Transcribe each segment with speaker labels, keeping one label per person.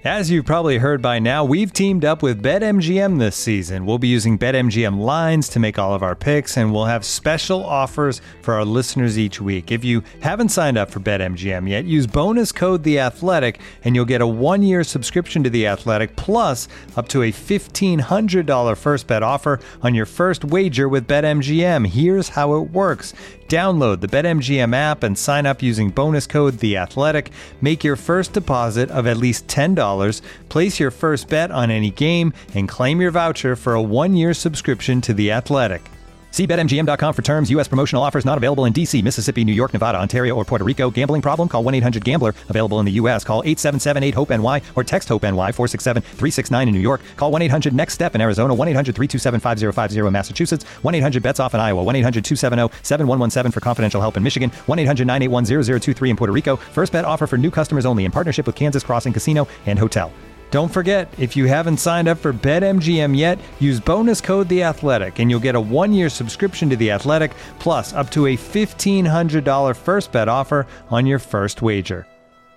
Speaker 1: As you've probably heard by now, we've teamed up with BetMGM this season. We'll be using BetMGM lines to make all of our picks, and we'll have special offers for our listeners each week. If you haven't signed up for BetMGM yet, use bonus code The Athletic, and you'll get a 1-year subscription to The Athletic, plus up to a $1,500 first bet offer on your first wager with BetMGM. Here's how it works. Download the BetMGM app and sign up using bonus code The Athletic. Make your first deposit of at least $10. Place your first bet on any game and claim your voucher for a 1-year subscription to The Athletic. See BetMGM.com for terms. U.S. promotional offers not available in D.C., Mississippi, New York, Nevada, Ontario, or Puerto Rico. Gambling problem? Call 1-800-GAMBLER. Available in the U.S. Call 877-8-HOPE-NY or text HOPE-NY 467-369 in New York. Call 1-800-NEXT-STEP in Arizona. 1-800-327-5050 in Massachusetts. 1-800-BETS-OFF in Iowa. 1-800-270-7117 for confidential help in Michigan. 1-800-981-0023 in Puerto Rico. First bet offer for new customers only in partnership with Kansas Crossing Casino and Hotel. Don't forget, if you haven't signed up for BetMGM yet, use bonus code The Athletic, and you'll get a 1-year subscription to The Athletic, plus up to a $1,500 first bet offer on your first wager.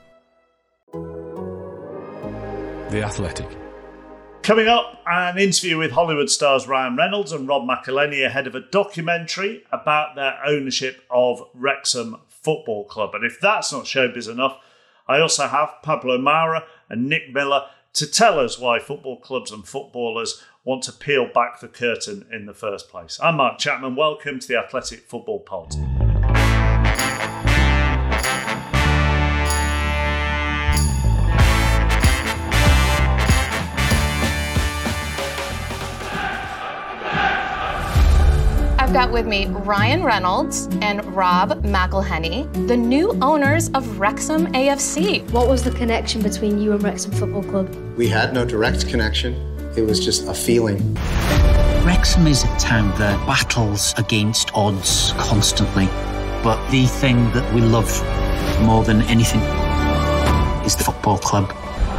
Speaker 2: The Athletic.
Speaker 3: Coming up, an interview with Hollywood stars Ryan Reynolds and Rob McElhenney ahead of a documentary about their ownership of Wrexham Football Club. And if that's not showbiz enough, I also have Pablo Mara and Nick Miller to tell us why football clubs and footballers want to peel back the curtain in the first place. I'm Mark Chapman. Welcome to the Athletic Football Pod.
Speaker 4: I've got with me Ryan Reynolds and Rob McElhenney, the new owners of Wrexham AFC.
Speaker 5: What was the connection between you and Wrexham Football Club?
Speaker 6: We had no direct connection. It was just a feeling.
Speaker 7: Wrexham is a town that battles against odds constantly. But the thing that we love more than anything is the football club.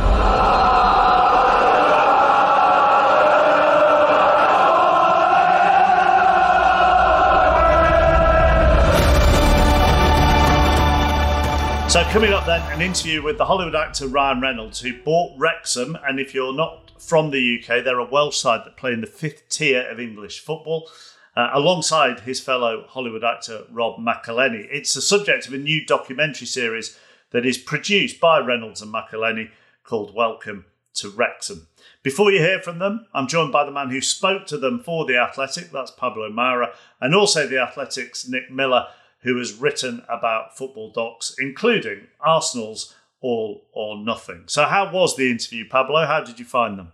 Speaker 3: So coming up then, an interview with the Hollywood actor Ryan Reynolds, who bought Wrexham, and if you're not from the UK, they're a Welsh side that play in the 5th tier of English football, alongside his fellow Hollywood actor Rob McElhenney. It's the subject of a new documentary series that is produced by Reynolds and McElhenney called Welcome to Wrexham. Before you hear from them, I'm joined by the man who spoke to them for The Athletic, that's Pablo Mara, and also The Athletic's Nick Miller, who has written about football docs, including Arsenal's All or Nothing. So how was the interview, Pablo? How did you find them?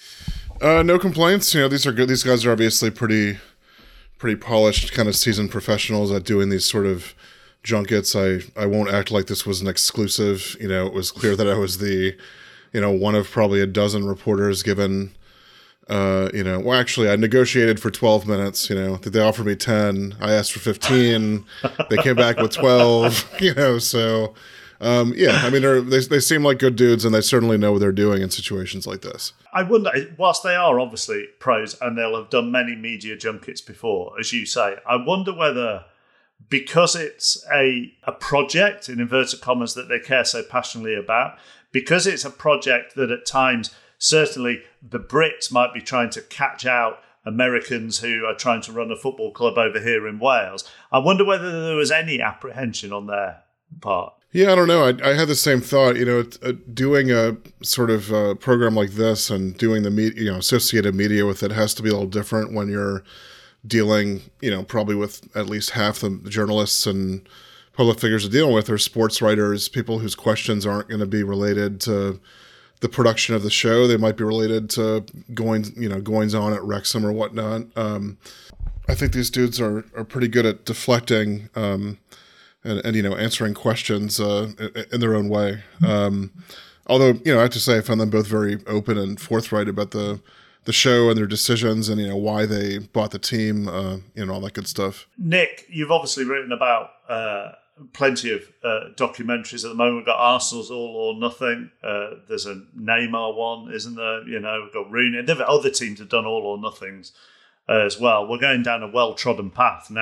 Speaker 8: No complaints. You know, these are good. These guys are obviously pretty polished, kind of seasoned professionals at doing these sort of junkets. I won't act like this was an exclusive. You know, it was clear that I was one of probably a dozen reporters given. Well, actually, I negotiated for 12 minutes. They offered me 10. I asked for 15. They came back with 12. So I mean, they seem like good dudes, and they certainly know what they're doing in situations like this.
Speaker 3: I wonder, whilst they are obviously pros and they'll have done many media junkets before, as you say, I wonder whether, because it's a project, in inverted commas, that they care so passionately about, because it's a project that at times, certainly the Brits might be trying to catch out Americans who are trying to run a football club over here in Wales. I wonder whether there was any apprehension on their part.
Speaker 8: Yeah, I don't know. I had the same thought. Doing a sort of program like this and doing the media, associated media with it has to be a little different when you're dealing, probably with at least half the journalists and public figures you're dealing with are sports writers, people whose questions aren't going to be related to the production of the show. They might be related to goings on at Wrexham or whatnot. I think these dudes are pretty good at deflecting and answering questions in their own way. Although, I have to say I found them both very open and forthright about the show and their decisions and, why they bought the team, all that good stuff.
Speaker 3: Nick, you've obviously written about plenty of documentaries at the moment. We've got Arsenal's All or Nothing. There's a Neymar one, isn't there? We've got Rooney. Other teams have done All or Nothings as well. We're going down a well-trodden path now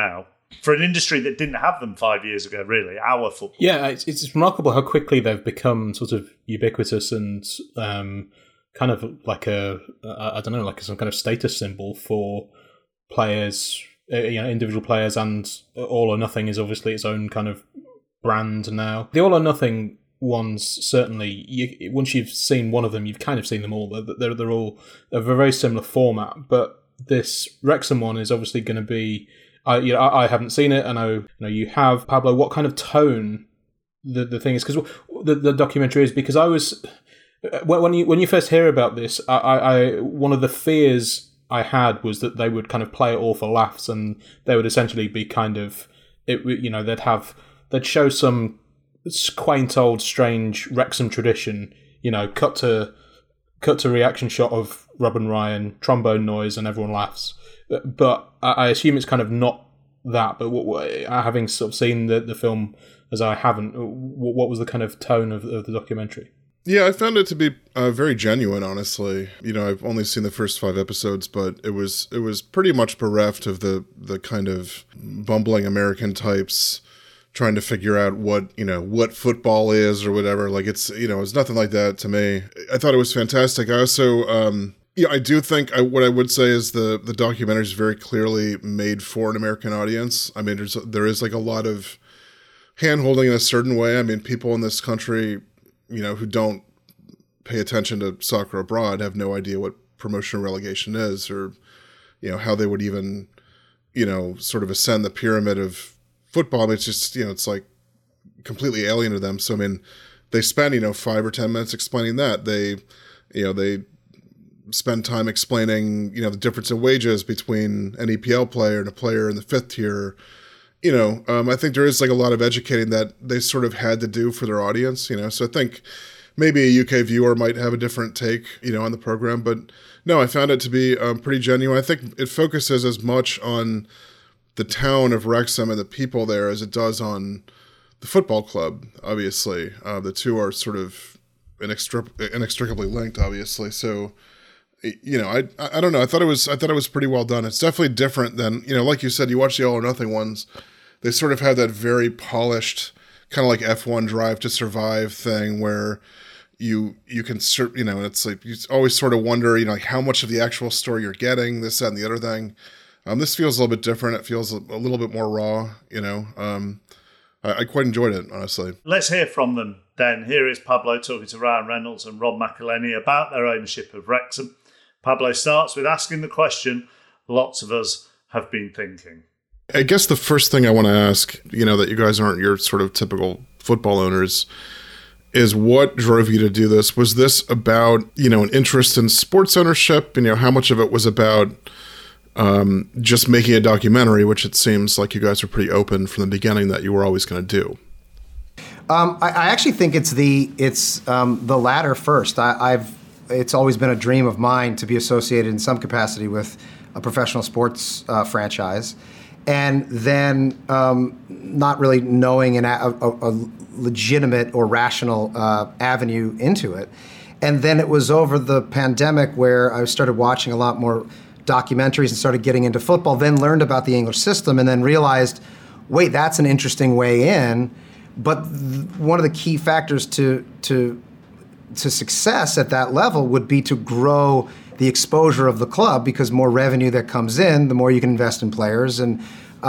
Speaker 3: for an industry that didn't have them 5 years ago, really, our football.
Speaker 9: Yeah, it's remarkable how quickly they've become sort of ubiquitous and kind of like like some kind of status symbol for players, individual players, and All or Nothing is obviously its own kind of brand now. The All or Nothing ones, certainly, once you've seen one of them, you've kind of seen them all. They're all a very similar format, but this Wrexham one is obviously going to be. I haven't seen it. I know you have. Pablo, what kind of tone the thing is? Because the documentary is, because I was when you first hear about this, I one of the fears I had was that they would kind of play it all for laughs, and they would essentially be kind of they'd show some quaint old strange Wrexham tradition, cut to reaction shot of Rob and Ryan, trombone noise, and everyone laughs. But I assume it's kind of not that. But having sort of seen the film as I haven't, what was the kind of tone of the documentary?
Speaker 8: Yeah, I found it to be very genuine, honestly. I've only seen the first 5 episodes, but it was pretty much bereft of the kind of bumbling American types trying to figure out what football is or whatever. Like it's nothing like that to me. I thought it was fantastic. I also, I do think what I would say is the documentary is very clearly made for an American audience. I mean, there is like a lot of hand-holding in a certain way. I mean, people in this country, who don't pay attention to soccer abroad have no idea what promotion and relegation is, or, how they would even, sort of ascend the pyramid of football. I mean, it's just, it's like completely alien to them. So, I mean, they spend, 5 or 10 minutes explaining that. They spend time explaining, the difference in wages between an EPL player and a player in the 5th tier. I think there is like a lot of educating that they sort of had to do for their audience, so I think maybe a UK viewer might have a different take, on the program, but no, I found it to be pretty genuine. I think it focuses as much on the town of Wrexham and the people there as it does on the football club, obviously. The two are sort of inextricably linked, obviously, so I don't know. I thought it was pretty well done. It's definitely different than, like you said, you watch the All or Nothing ones. They sort of have that very polished kind of like F1 Drive to Survive thing where you can, it's like you always sort of wonder, like how much of the actual story you're getting, this, that, and the other thing. This feels a little bit different. It feels a little bit more raw, I quite enjoyed it, honestly.
Speaker 3: Let's hear from them then. Here is Pablo talking to Ryan Reynolds and Rob McElhenney about their ownership of Wrexham. Pablo starts with asking the question lots of us have been thinking.
Speaker 8: I guess the first thing I want to ask, that you guys aren't your sort of typical football owners, is what drove you to do this? Was this about, an interest in sports ownership? How much of it was about just making a documentary, which it seems like you guys are pretty open from the beginning that you were always going to do?
Speaker 10: I actually think it's the latter first. It's always been a dream of mine to be associated in some capacity with a professional sports franchise, and then not really knowing a legitimate or rational avenue into it. And then it was over the pandemic where I started watching a lot more documentaries and started getting into football, then learned about the English system, and then realized, wait, that's an interesting way in. But one of the key factors to success at that level would be to grow the exposure of the club, because more revenue that comes in, the more you can invest in players. And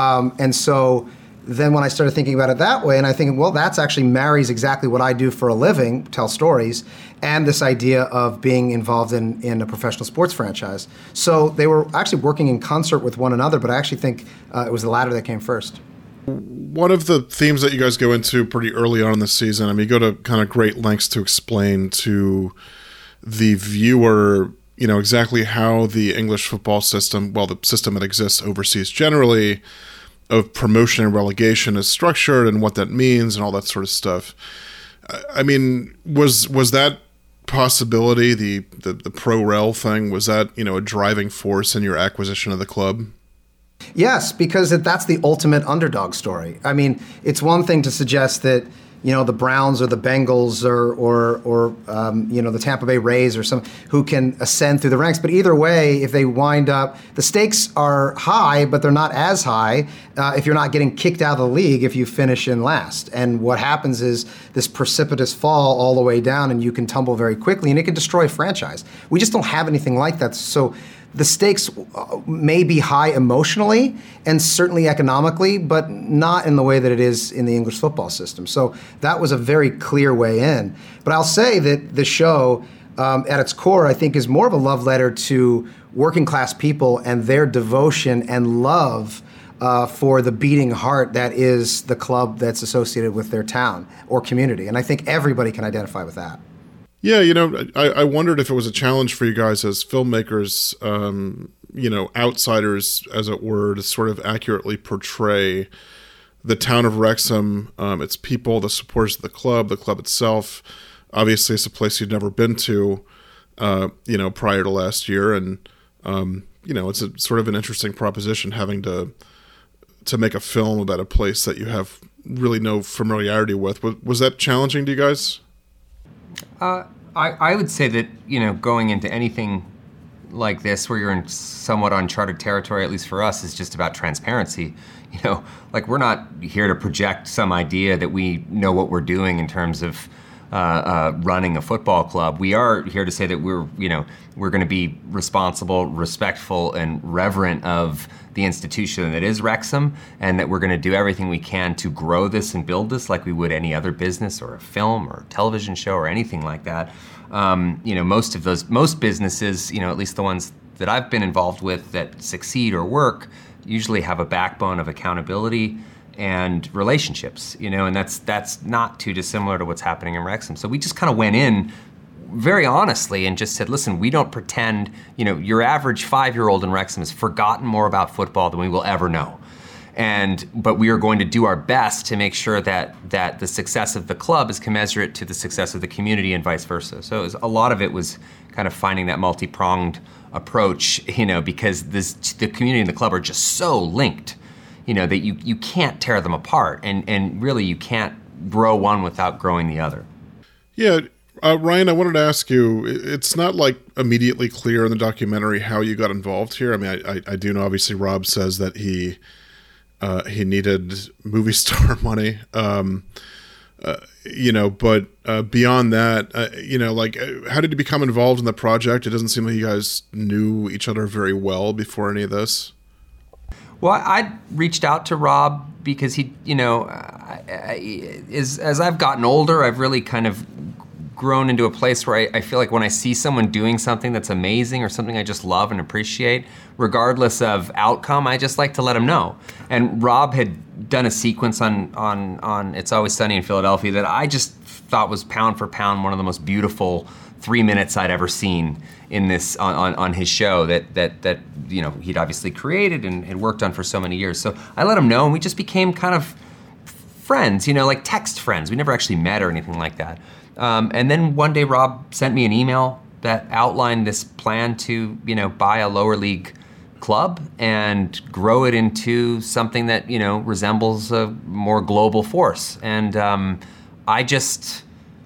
Speaker 10: so then when I started thinking about it that way, and I think, well, that's actually marries exactly what I do for a living, tell stories, and this idea of being involved in a professional sports franchise. So they were actually working in concert with one another, but I actually think it was the latter that came first.
Speaker 8: One of the themes that you guys go into pretty early on in the season, I mean, you go to kind of great lengths to explain to the viewer, exactly how the English football system, well, the system that exists overseas generally, of promotion and relegation is structured and what that means and all that sort of stuff. I mean, was that possibility, the pro-rel thing, was that, a driving force in your acquisition of the club?
Speaker 10: Yes, because that's the ultimate underdog story. I mean, it's one thing to suggest that, the Browns or the Bengals or the Tampa Bay Rays or some who can ascend through the ranks. But either way, if they wind up, the stakes are high, but they're not as high if you're not getting kicked out of the league if you finish in last. And what happens is this precipitous fall all the way down, and you can tumble very quickly, and it can destroy a franchise. We just don't have anything like that. So the stakes may be high emotionally and certainly economically, but not in the way that it is in the English football system. So that was a very clear way in. But I'll say that the show, at its core, I think is more of a love letter to working class people and their devotion and love for the beating heart that is the club that's associated with their town or community. And I think everybody can identify with that.
Speaker 8: Yeah, I wondered if it was a challenge for you guys as filmmakers, outsiders, as it were, to sort of accurately portray the town of Wrexham, its people, the supporters of the club itself. Obviously, it's a place you'd never been to, prior to last year. And, it's a sort of an interesting proposition having to make a film about a place that you have really no familiarity with. Was that challenging to you guys?
Speaker 11: I would say that, going into anything like this where you're in somewhat uncharted territory, at least for us, is just about transparency. We're not here to project some idea that we know what we're doing in terms of running a football club. We are here to say that we're going to be responsible, respectful, and reverent of the institution that is Wrexham, and that we're going to do everything we can to grow this and build this like we would any other business or a film or a television show or anything like that. Most businesses, at least the ones that I've been involved with that succeed or work, usually have a backbone of accountability and relationships, and that's not too dissimilar to what's happening in Wrexham. So we just kind of went in very honestly and just said, listen, we don't pretend, your average 5-year-old in Wrexham has forgotten more about football than we will ever know. But we are going to do our best to make sure that the success of the club is commensurate to the success of the community and vice versa. So a lot of it was kind of finding that multi-pronged approach, because the community and the club are just so linked, that you can't tear them apart, and really you can't grow one without growing the other.
Speaker 8: Yeah. Ryan, I wanted to ask you, it's not like immediately clear in the documentary how you got involved here. I mean, I do know, obviously, Rob says that he needed movie star money, but beyond that, how did you become involved in the project? It doesn't seem like you guys knew each other very well before any of this.
Speaker 11: Well, I reached out to Rob because he, as I've gotten older, I've really kind of grown into a place where I feel like when I see someone doing something that's amazing or something I just love and appreciate, regardless of outcome, I just like to let them know. And Rob had done a sequence on It's Always Sunny in Philadelphia that I just thought was pound for pound one of the most beautiful 3 minutes I'd ever seen in this on his show that he'd obviously created and had worked on for so many years. So I let him know, and we just became kind of friends, like text friends. We never actually met or anything like that. And then one day Rob sent me an email that outlined this plan to, buy a lower league club and grow it into something that, resembles a more global force. And I just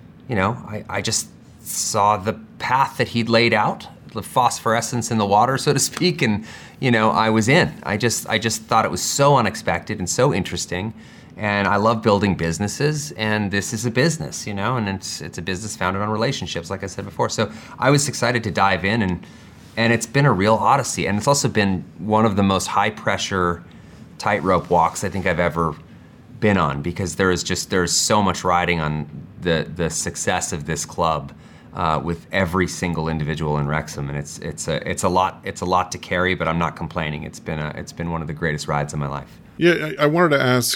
Speaker 11: saw the path that he'd laid out, the phosphorescence in the water, so to speak, and, I was in. I just thought it was so unexpected and so interesting. And I love building businesses, and this is a business, and it's a business founded on relationships, like I said before. So I was excited to dive in, and it's been a real odyssey. And it's also been one of the most high-pressure tightrope walks I think I've ever been on, because there's so much riding on the success of this club with every single individual in Wrexham, and it's a lot to carry, but I'm not complaining. It's been one of the greatest rides of my life.
Speaker 8: Yeah, I wanted to ask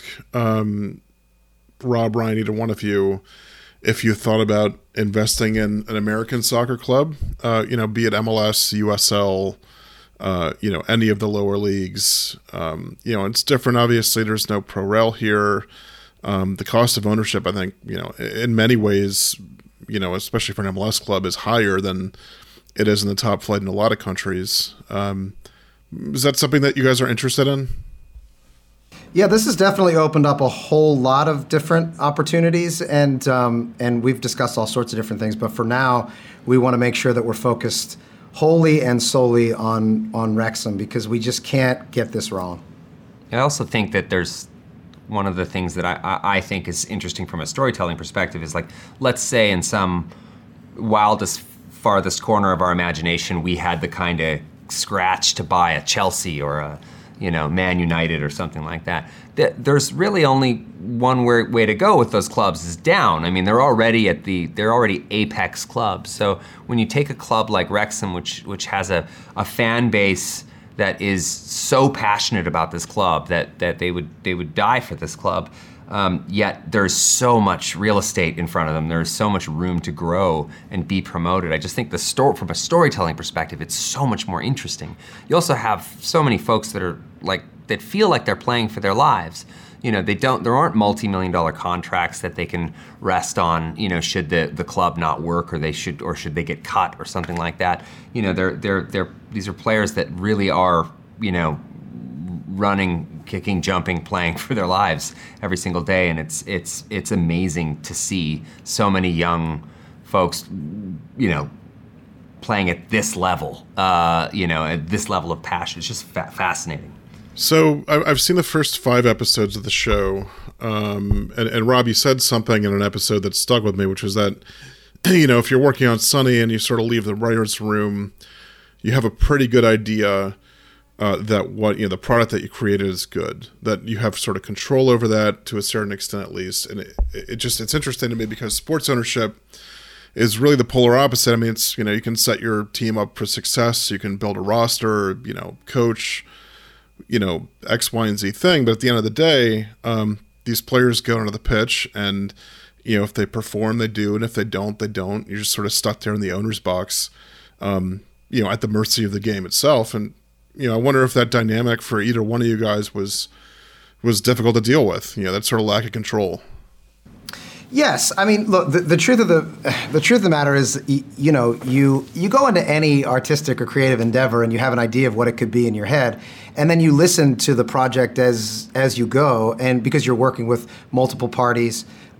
Speaker 8: Rob, Ryan, either one of you, if you thought about investing in an American soccer club, be it MLS, USL, any of the lower leagues. It's different. Obviously, there's no pro rel here. The cost of ownership, I think, in many ways, especially for an MLS club, is higher than it is in the top flight in a lot of countries. Is that something that you guys are interested in?
Speaker 10: Yeah, this has definitely opened up a whole lot of different opportunities, and we've discussed all sorts of different things. But for now, we want to make sure that we're focused wholly and solely on Wrexham, because we just can't get this wrong.
Speaker 11: I also think that there's one of the things that I think is interesting from a storytelling perspective is, like, let's say in some wildest, farthest corner of our imagination, we had the kind of scratch to buy a Chelsea or a Man United or something like that. There's really only one way to go with those clubs is down. I mean, they're already apex clubs. So when you take a club like Wrexham, which has a fan base that is so passionate about this club that they would die for this club, yet there's so much real estate in front of them. There's so much room to grow and be promoted. I just think from a storytelling perspective, it's so much more interesting. You also have so many folks that feel like they're playing for their lives. There aren't multi-million-dollar contracts that they can rest on, should the club not work, or should they get cut or something like that. These are players that really are, running, kicking, jumping, playing for their lives every single day, and it's amazing to see so many young folks, playing at this level, at this level of passion. It's just fascinating.
Speaker 8: So I've seen the first 5 episodes of the show, and Rob, you said something in an episode that stuck with me, which was that, if you're working on Sunny and you sort of leave the writer's room, you have a pretty good idea that the product that you created is good, that you have sort of control over that to a certain extent at least. And it's interesting to me because sports ownership is really the polar opposite. I mean, it's, you can set your team up for success, you can build a roster, coach, X, Y, and Z thing. But at the end of the day, these players go onto the pitch, and, if they perform, they do. And if they don't, they don't. You're just sort of stuck there in the owner's box, at the mercy of the game itself. And, I wonder if that dynamic for either one of you guys was difficult to deal with, that sort of lack of control.
Speaker 10: Yes, I mean, look, the truth of the matter is, you go into any artistic or creative endeavor and you have an idea of what it could be in your head, and then you listen to the project as you go, and because you're working with multiple parties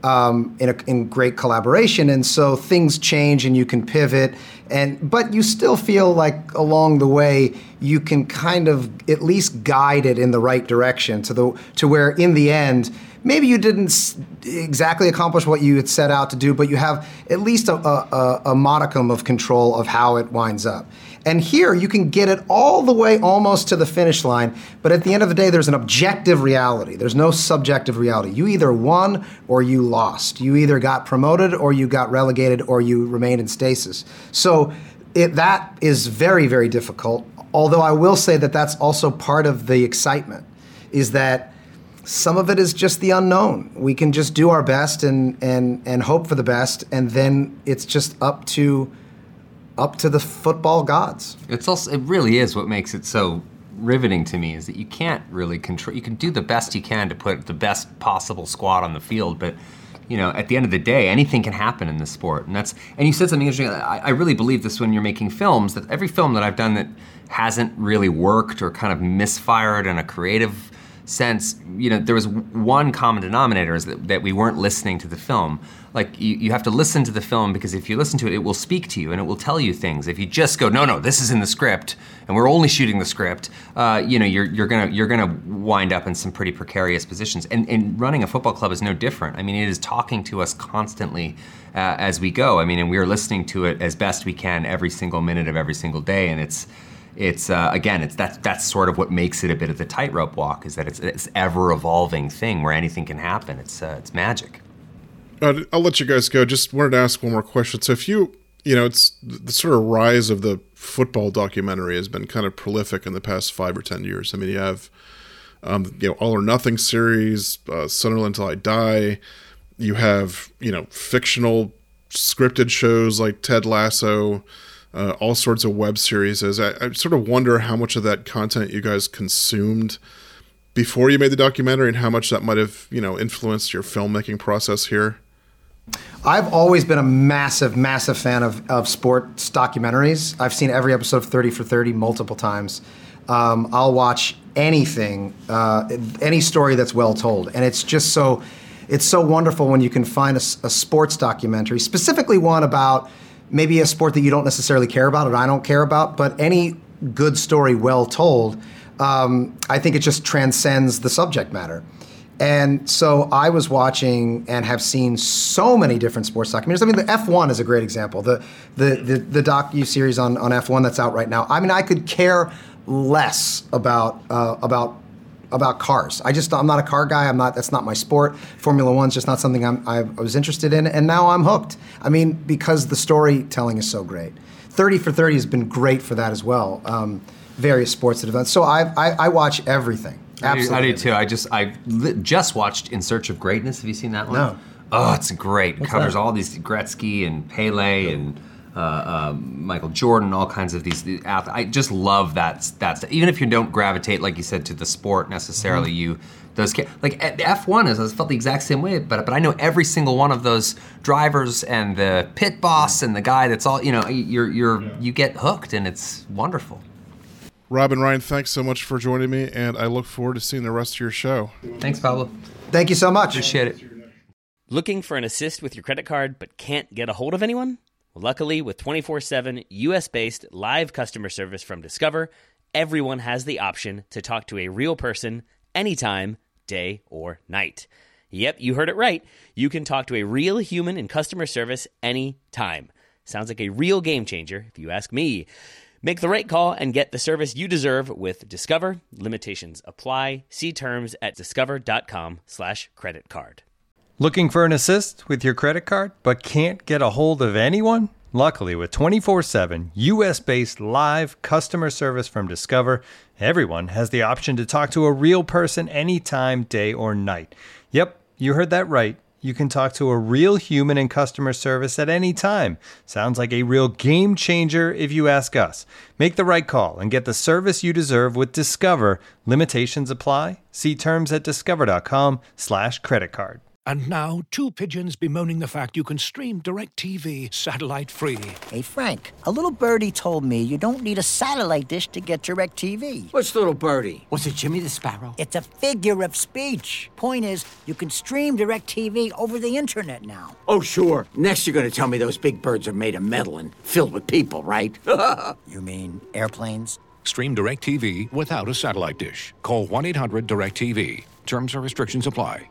Speaker 10: in great collaboration, and so things change and you can pivot, but you still feel like along the way you can kind of at least guide it in the right direction to where in the end, maybe you didn't exactly accomplish what you had set out to do, but you have at least a modicum of control of how it winds up. And here you can get it all the way almost to the finish line, but at the end of the day, there's an objective reality. There's no subjective reality. You either won or you lost. You either got promoted or you got relegated or you remained in stasis. So that is very, very difficult. Although I will say that that's also part of the excitement, is that some of it is just the unknown. We can just do our best and hope for the best, and then it's just up to the football gods. It
Speaker 11: really is what makes it so riveting to me, is that you can't really control. You can do the best you can to put the best possible squad on the field, but at the end of the day, anything can happen in this sport. And you said something interesting. I really believe this when you're making films, that every film that I've done that hasn't really worked or kind of misfired in a creative sense, there was one common denominator, is that we weren't listening to the film. Like, you have to listen to the film, because if you listen to it, it will speak to you and it will tell you things. If you just go, no, this is in the script and we're only shooting the script, you're gonna wind up in some pretty precarious positions. And running a football club is no different. I mean, it is talking to us constantly as we go. I mean, and we're listening to it as best we can every single minute of every single day. And that's sort of what makes it a bit of the tightrope walk, is that it's ever evolving thing where anything can happen. It's magic.
Speaker 8: I'll let you guys go. Just wanted to ask one more question. So if it's the sort of rise of the football documentary has been kind of prolific in the past 5 or 10 years. I mean, you have, All or Nothing series, Sunderland Till I Die. You have, fictional scripted shows like Ted Lasso, all sorts of web series. I sort of wonder how much of that content you guys consumed before you made the documentary, and how much that might have, influenced your filmmaking process here.
Speaker 10: I've always been a massive, massive fan of sports documentaries. I've seen every episode of 30 for 30 multiple times. I'll watch anything, any story that's well told. And it's just so wonderful when you can find a sports documentary, specifically one about maybe a sport that you don't necessarily care about and I don't care about, but any good story well told, I think it just transcends the subject matter. And so I was watching and have seen so many different sports documentaries. I mean, the F1 is a great example. The docu-series on F1 that's out right now. I mean, I could care less about cars. I'm not a car guy. That's not my sport. Formula One's just not something I was interested in, and now I'm hooked. I mean, because the storytelling is so great. 30 for 30 has been great for that as well. Various sports that have done. So I watch everything. Absolutely.
Speaker 11: I do too. I just watched In Search of Greatness. Have you seen that one?
Speaker 10: No.
Speaker 11: Oh, it's great. It covers
Speaker 10: that?
Speaker 11: all these Gretzky and Pele and Michael Jordan, all kinds of these athletes. I just love that. Even if you don't gravitate, like you said, to the sport necessarily, like F1 I felt the exact same way. But I know every single one of those drivers and the pit boss and the guy that's all you get hooked and it's wonderful.
Speaker 8: Rob and Ryan, thanks so much for joining me, and I look forward to seeing the rest of your show.
Speaker 11: Thanks, Pablo.
Speaker 10: Thank you so much.
Speaker 11: Appreciate it.
Speaker 12: Looking for an assist with your credit card but can't get a hold of anyone? Well, luckily, with 24/7 U.S.-based live customer service from Discover, everyone has the option to talk to a real person anytime, day or night. Yep, you heard it right. You can talk to a real human in customer service anytime. Sounds like a real game changer, if you ask me. Make the right call and get the service you deserve with Discover. Limitations apply. See terms at discover.com/creditcard.
Speaker 1: Looking for an assist with your credit card but can't get a hold of anyone? Luckily, with 24/7 U.S.-based live customer service from Discover, everyone has the option to talk to a real person anytime, day or night. Yep, you heard that right. You can talk to a real human in customer service at any time. Sounds like a real game changer if you ask us. Make the right call and get the service you deserve with Discover. Limitations apply. See terms at discover.com/creditcard.
Speaker 13: And now, two pigeons bemoaning the fact you can stream DirecTV satellite-free.
Speaker 14: Hey, Frank, a little birdie told me you don't need a satellite dish to get DirecTV.
Speaker 15: What's little birdie? Was it Jimmy the Sparrow?
Speaker 14: It's a figure of speech. Point is, you can stream DirecTV over the internet now.
Speaker 15: Oh, sure. Next, you're going to tell me those big birds are made of metal and filled with people, right?
Speaker 14: You mean airplanes?
Speaker 13: Stream DirecTV without a satellite dish. Call 1-800-DirecTV. Terms and restrictions apply.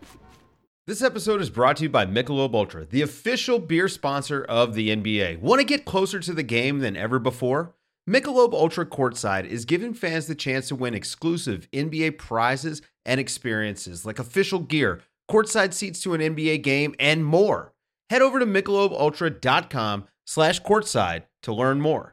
Speaker 16: This episode is brought to you by Michelob Ultra, the official beer sponsor of the NBA. Want to get closer to the game than ever before? Michelob Ultra Courtside is giving fans the chance to win exclusive NBA prizes and experiences like official gear, courtside seats to an NBA game, and more. Head over to MichelobUltra.com/courtside to learn more.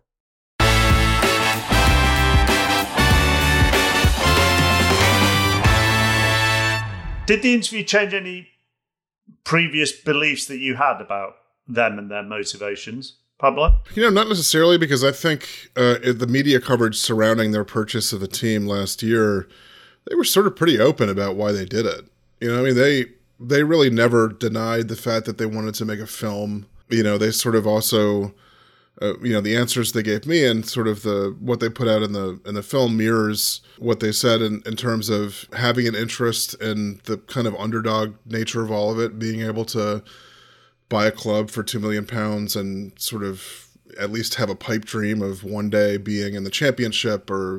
Speaker 3: Did the interview change any previous beliefs that you had about them and their motivations, Pablo?
Speaker 8: Not necessarily, because I think the media coverage surrounding their purchase of the team last year, they were sort of pretty open about why they did it. They really never denied the fact that they wanted to make a film. They sort of also, the answers they gave me and sort of what they put out in the film mirrors what they said in terms of having an interest in the kind of underdog nature of all of it, being able to buy a club for £2 million and sort of at least have a pipe dream of one day being in the championship or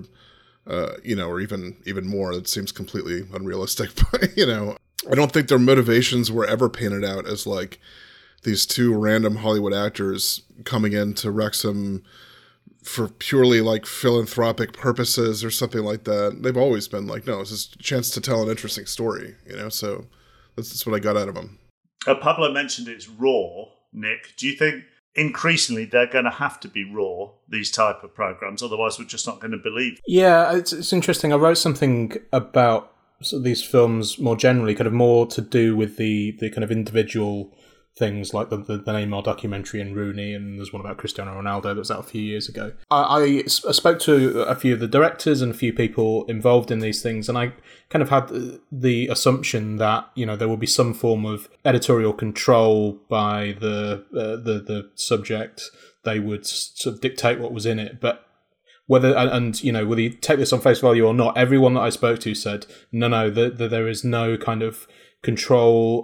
Speaker 8: even more. It seems completely unrealistic, but I don't think their motivations were ever painted out as like these two random Hollywood actors coming into Wrexham for purely like philanthropic purposes or something like that. They've always been like, no, it's just a chance to tell an interesting story, so that's what I got out of them.
Speaker 3: Pablo mentioned it's raw, Nick. Do you think increasingly they're going to have to be raw, these type of programs, otherwise we're just not going to believe?
Speaker 9: Yeah, it's interesting. I wrote something about these films more generally, kind of more to do with the kind of individual things like the Neymar documentary and Rooney, and there's one about Cristiano Ronaldo that was out a few years ago. I spoke to a few of the directors and a few people involved in these things, and I kind of had the assumption that there will be some form of editorial control by the subject. They would sort of dictate what was in it, but whether you take this on face value or not, everyone that I spoke to said no, that there is no kind of control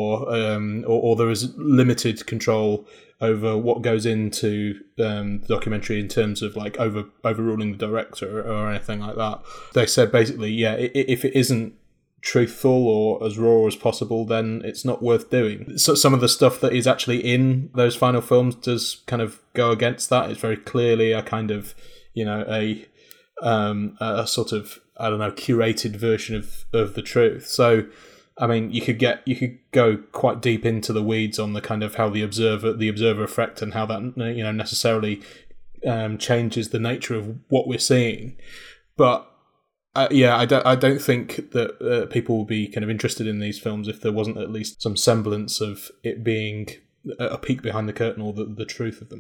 Speaker 9: or there is limited control over what goes into the documentary in terms of like overruling the director or anything like that. They said basically, if it isn't truthful or as raw as possible, then it's not worth doing. So some of the stuff that is actually in those final films does kind of go against that. It's very clearly a kind of, a sort of, I don't know, curated version of the truth. So, I mean, you could go quite deep into the weeds on the kind of how the observer effect and how that necessarily changes the nature of what we're seeing. But I don't think that people will be kind of interested in these films if there wasn't at least some semblance of it being a peek behind the curtain or the truth of them.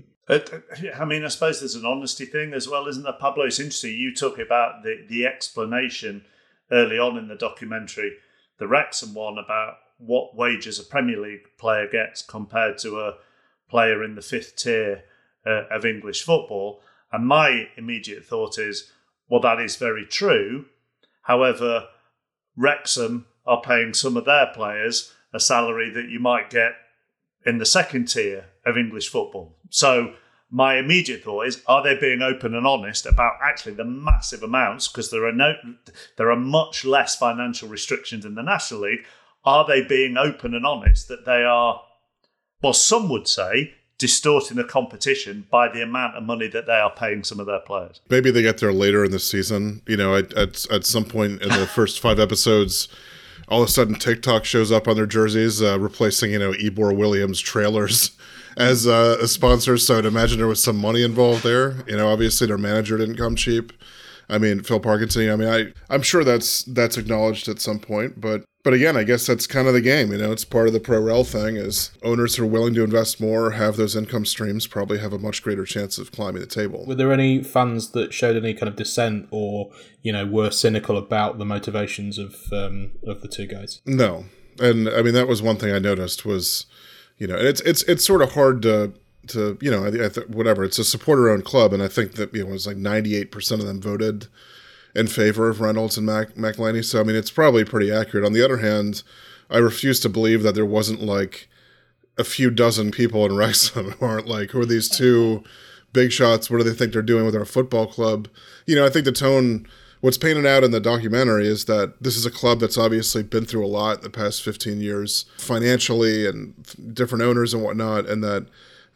Speaker 3: I mean, I suppose there's an honesty thing as well, isn't there, Pablo? It's interesting. You talk about the explanation early on in the documentary, the Wrexham one, about what wages a Premier League player gets compared to a player in the 5th tier of English football. And my immediate thought is, well, that is very true. However, Wrexham are paying some of their players a salary that you might get in the 2nd tier of English football. So my immediate thought is, are they being open and honest about actually the massive amounts, because there are much less financial restrictions in the National League. Are they being open and honest that they are, well, some would say, distorting the competition by the amount of money that they are paying some of their players?
Speaker 8: Maybe they get there later in the season. At some point in the first 5 episodes, all of a sudden TikTok shows up on their jerseys, replacing, Ybor Williams trailers as a sponsor. So I'd imagine there was some money involved there. Obviously their manager didn't come cheap. I mean, Phil Parkinson, I'm sure that's acknowledged at some point, but again, I guess that's kind of the game. It's part of the pro-rel thing, is owners who are willing to invest more, have those income streams, probably have a much greater chance of climbing the table.
Speaker 9: Were there any fans that showed any kind of dissent or, were cynical about the motivations of the two guys?
Speaker 8: No. And I mean, that was one thing I noticed was, and it's sort of hard to whatever, it's a supporter-owned club, and I think that, it was like 98% of them voted in favor of Reynolds and McElhenney. So, I mean, it's probably pretty accurate. On the other hand, I refuse to believe that there wasn't like a few dozen people in Wrexham who aren't like, who are these two big shots? What do they think they're doing with our football club? I think the tone, what's painted out in the documentary is that this is a club that's obviously been through a lot in the past 15 years, financially and different owners and whatnot, and that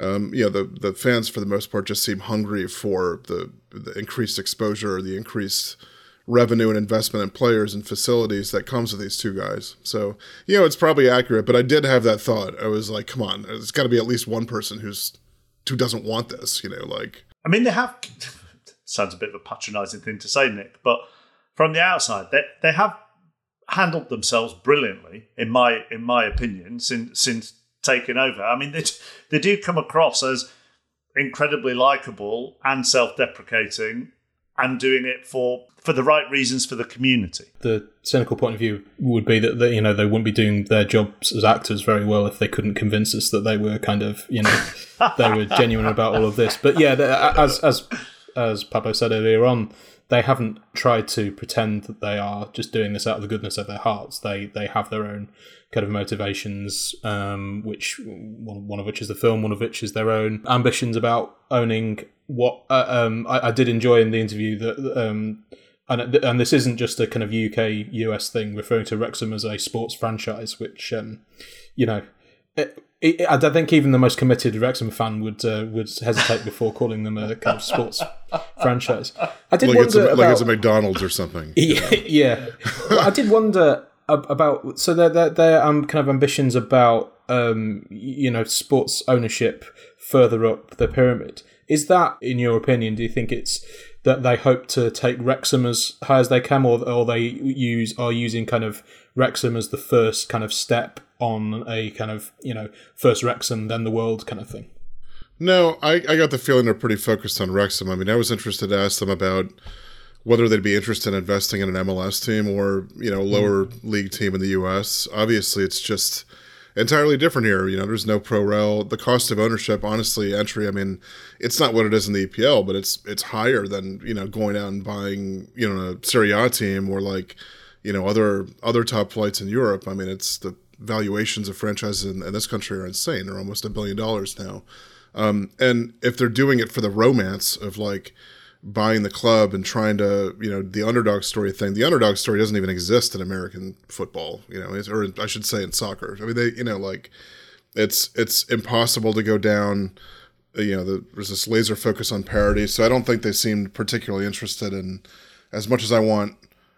Speaker 8: the fans for the most part just seem hungry for the increased exposure, the increased revenue and investment in players and facilities that comes with these two guys. So, it's probably accurate, but I did have that thought. I was like, come on, there's got to be at least one person who doesn't want this,
Speaker 3: I mean, they have, sounds a bit of a patronising thing to say, Nick, but from the outside, they have handled themselves brilliantly, in my opinion, since taking over. I mean, they do come across as incredibly likeable and self-deprecating and doing it for the right reasons for the community.
Speaker 9: The cynical point of view would be that they wouldn't be doing their jobs as actors very well if they couldn't convince us that they were kind of, they were genuine about all of this. But yeah, as Pablo said earlier on, they haven't tried to pretend that they are just doing this out of the goodness of their hearts. They have their own kind of motivations, which one of which is the film, one of which is their own ambitions about owning what I did enjoy in the interview that and this isn't just a kind of UK-US thing, referring to Wrexham as a sports franchise, which I don't think even the most committed Wrexham fan would hesitate before calling them a kind of sports franchise. I did wonder about,
Speaker 8: it's a McDonald's or something.
Speaker 9: Yeah. Well, I did wonder about their kind of ambitions about sports ownership further up the pyramid. Is that, in your opinion, do you think it's that they hope to take Wrexham as high as they can, or they are using kind of Wrexham as the first kind of step on a kind of, first Wrexham, then the world kind of thing?
Speaker 8: No, I got the feeling they're pretty focused on Wrexham. I mean, I was interested to ask them about whether they'd be interested in investing in an MLS team or, lower league team in the US. Obviously, it's just entirely different here. You know, there's no pro rel. The cost of ownership, honestly, entry, I mean, it's not what it is in the EPL, but it's higher than, you know, going out and buying, you know, a Serie A team or like, you know, other top flights in Europe. I mean, it's the valuations of franchises in this country are insane. They're almost $1 billion now. And if they're doing it for the romance of like buying the club and trying to, you know, the underdog story thing, the underdog story doesn't even exist in American football, you know, or I should say in soccer. I mean, they, you know, like it's impossible to go down, you know, there's this laser focus on parity. So I don't think they seemed particularly interested in, as much as I want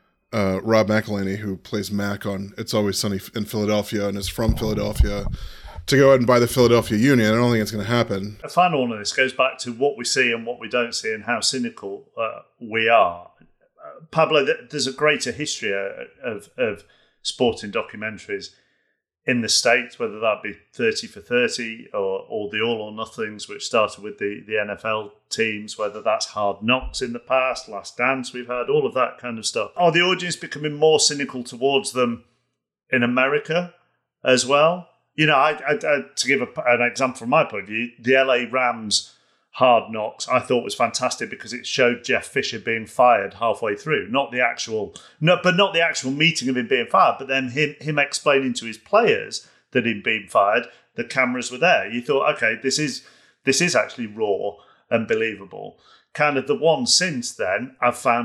Speaker 8: Rob McElhenney, who plays Mac on It's Always Sunny in Philadelphia and is from Philadelphia, to go ahead and buy the Philadelphia Union. I don't think it's going to happen.
Speaker 3: A final one of this goes back to what we see and what we don't see and how cynical we are. Pablo, there's a greater history of sporting documentaries in the States, whether that be 30 for 30 or the All or Nothings, which started with the NFL teams, whether that's Hard Knocks in the past, Last Dance we've had, all of that kind of stuff. Are the audience becoming more cynical towards them in America as well? You know, I to give an example from my point of view, the LA Rams Hard Knocks I thought was fantastic because it showed Jeff Fisher being fired halfway through, not the actual meeting of him being fired, but then him explaining to his players that he'd been fired. The cameras were there. You thought, okay, this is actually raw and believable. Kind of the one since then, I've found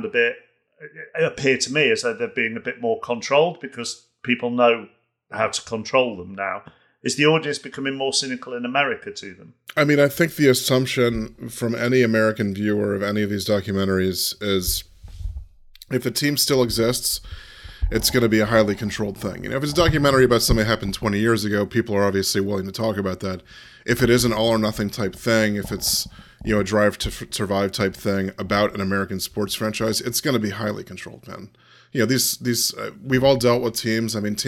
Speaker 3: appear to me as though they're being a bit more controlled because people know how to control them now. Is the audience becoming more cynical in America to them? I
Speaker 8: mean, I think the assumption from any American viewer of any of these documentaries is if a team still exists, it's going to be a highly controlled thing. You know, if it's a documentary about something that happened 20 years ago, people are obviously willing to talk about that. If it is an all or nothing type thing, if it's, you know, a Drive to Survive type thing about an American sports franchise, it's going to be highly controlled, man. You know, these we've all dealt with teams. I mean,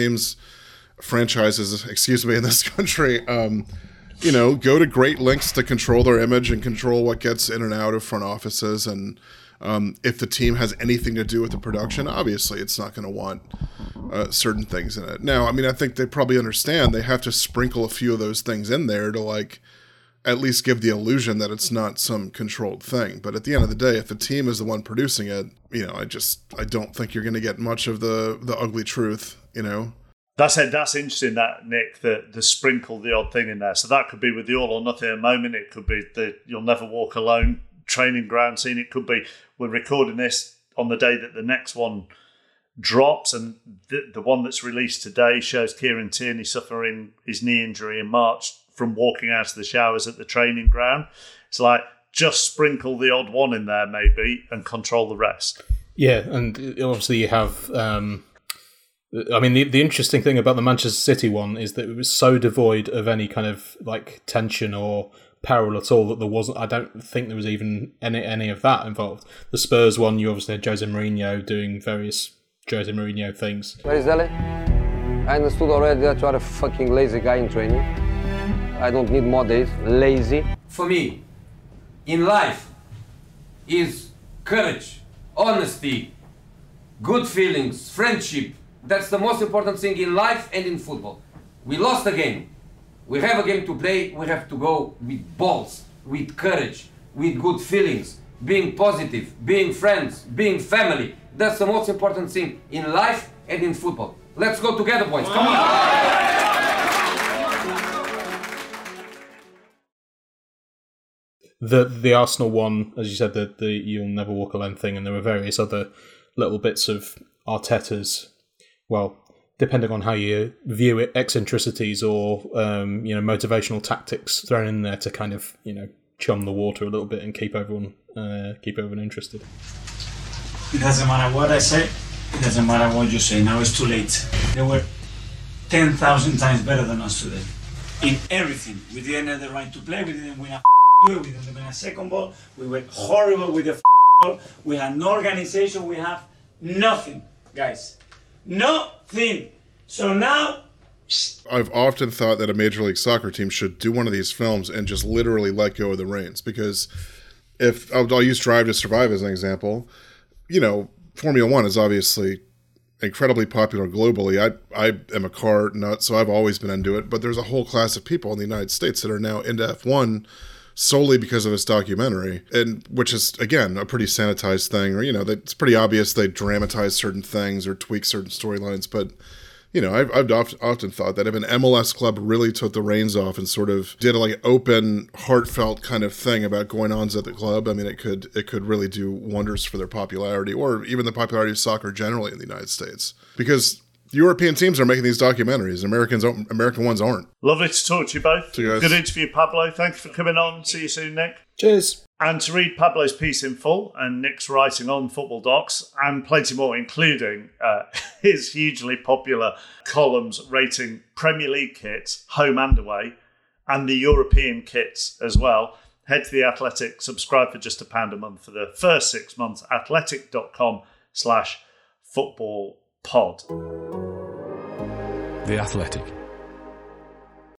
Speaker 8: franchises, in this country, you know, go to great lengths to control their image and control what gets in and out of front offices. And if the team has anything to do with the production, obviously it's not going to want certain things in it. Now, I mean, I think they probably understand they have to sprinkle a few of those things in there to like at least give the illusion that it's not some controlled thing. But at the end of the day, if the team is the one producing it, you know, I don't think you're going to get much of the ugly truth, you know.
Speaker 3: That's interesting, that, Nick, the sprinkle the odd thing in there. So that could be with the All or Nothing at the moment. It could be the You'll Never Walk Alone training ground scene. It could be we're recording this on the day that the next one drops, and the one that's released today shows Kieran Tierney suffering his knee injury in March from walking out of the showers at the training ground. It's like, just sprinkle the odd one in there maybe and control the rest.
Speaker 9: Yeah, and obviously you have... I mean, the interesting thing about the Manchester City one is that it was so devoid of any kind of like tension or peril at all that there wasn't. I don't think there was even any of that involved. The Spurs one, you obviously had Jose Mourinho doing various Jose Mourinho things.
Speaker 17: Where is Dele? I understood already that you are a fucking lazy guy in training. I don't need more days. Lazy.
Speaker 18: For me, in life, is courage, honesty, good feelings, friendship. That's the most important thing in life and in football. We lost a game. We have a game to play. We have to go with balls, with courage, with good feelings, being positive, being friends, being family. That's the most important thing in life and in football. Let's go together, boys. Come on.
Speaker 9: The Arsenal one, as you said, the You'll Never Walk Alone thing, and there were various other little bits of Arteta's, well, depending on how you view it, eccentricities or motivational tactics thrown in there to kind of chum the water a little bit and keep everyone interested.
Speaker 19: It doesn't matter what I say. It doesn't matter what you say. Now it's too late. They were 10,000 times better than us today in everything. We didn't have the right to play. We didn't win a duel. We didn't win a second ball. We were horrible with the ball. We had no organization. We have nothing, guys. Nothing. So now...
Speaker 8: I've often thought that a Major League Soccer team should do one of these films and just literally let go of the reins. Because if I'll use Drive to Survive as an example, Formula One is obviously incredibly popular globally. I am a car nut, so I've always been into it. But there's a whole class of people in the United States that are now into F1 solely because of this documentary, and which is, again, a pretty sanitized thing, or, it's pretty obvious they dramatize certain things or tweak certain storylines. But, I've often thought that if an MLS club really took the reins off and sort of did a open, heartfelt kind of thing about going on at the club, I mean, it could really do wonders for their popularity, or even the popularity of soccer generally in the United States. Because European teams are making these documentaries. American ones aren't.
Speaker 3: Lovely to talk to you both.
Speaker 8: See you guys.
Speaker 3: Good interview, Pablo. Thank you for coming on. See you soon, Nick.
Speaker 9: Cheers.
Speaker 3: And to read Pablo's piece in full and Nick's writing on Football Docs and plenty more, including his hugely popular columns rating Premier League kits, home and away, and the European kits as well, head to The Athletic, subscribe for just £1 a month for the first 6 months, athletic.com/footballpod.
Speaker 2: The Athletic.